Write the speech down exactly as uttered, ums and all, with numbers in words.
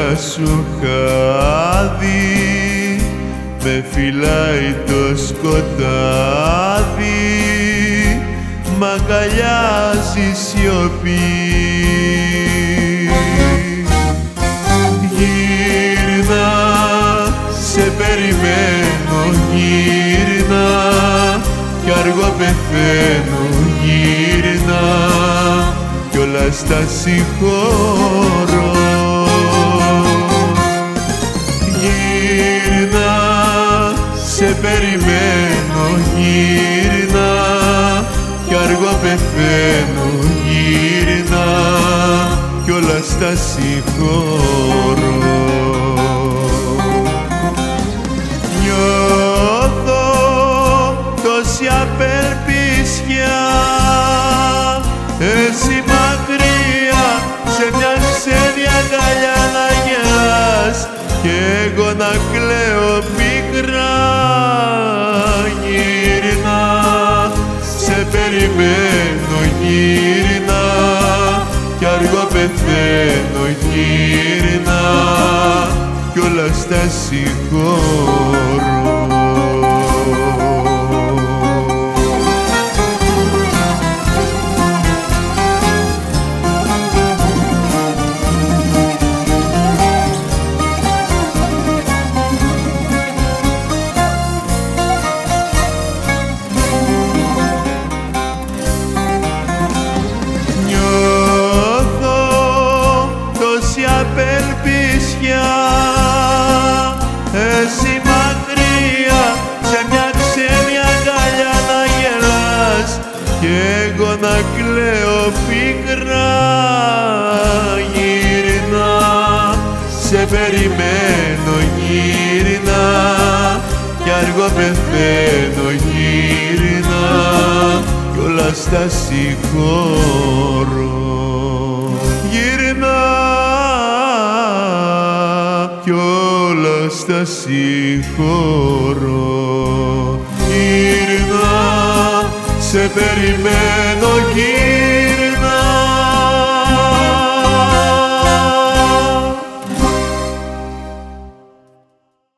μέρα σου χάδι, με φυλάει το σκοτάδι, μ' αγκαλιάζει σιωπή. Γύρνα, σε περιμένω, γύρνα, κι αργό πεθαίνω, γύρνα, κι όλα στα συγχωρώ. Γύρνα, σε περιμένω, γύρνα, κι αργό πεθαίνω, γύρνα, κι όλα στα συγχωρώ. Νιώθω τόση απελπισιά, εσύ μακριά σε μια ξένη αγκαλιά να γελάς κι εγώ να κλαίω πικρά. Γύρνα, σε περιμένω, γύρνα, κι αργό πεθαίνω, γύρνα, κι όλα στα συγχωρώ. Απελπισιά, εσύ μακριά σε μια ξένη αγκαλιά να γελάς κι εγώ να κλαίω πικρά. Γύρνα, σε περιμένω, γύρνα, κι αργό πεθαίνω, γύρνα, κι όλα στα συγχωρώ. Γύρνα, κι όλα στα συγχωρώ. Γύρνα, σε περιμένω, γύρνα,